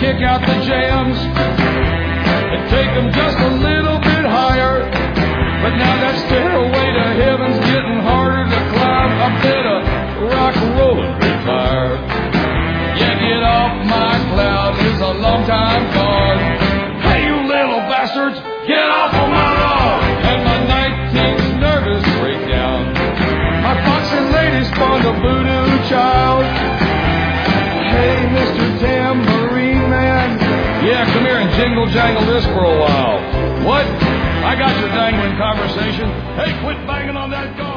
kick out the jams and take them just a little bit higher. But now that stairway to heaven's getting harder to climb. I better rock and roll and retire. Yeah, get off my cloud is a long time gone. Hey, you little bastards, get off of my lawn. And my 19th nervous breakdown. My foxy lady spawned a voodoo child. Hey, Mr. Tambourine Man. Yeah, come here and jingle jangle this for a while. What? I got your dangling conversation. Hey, quit banging on that gong.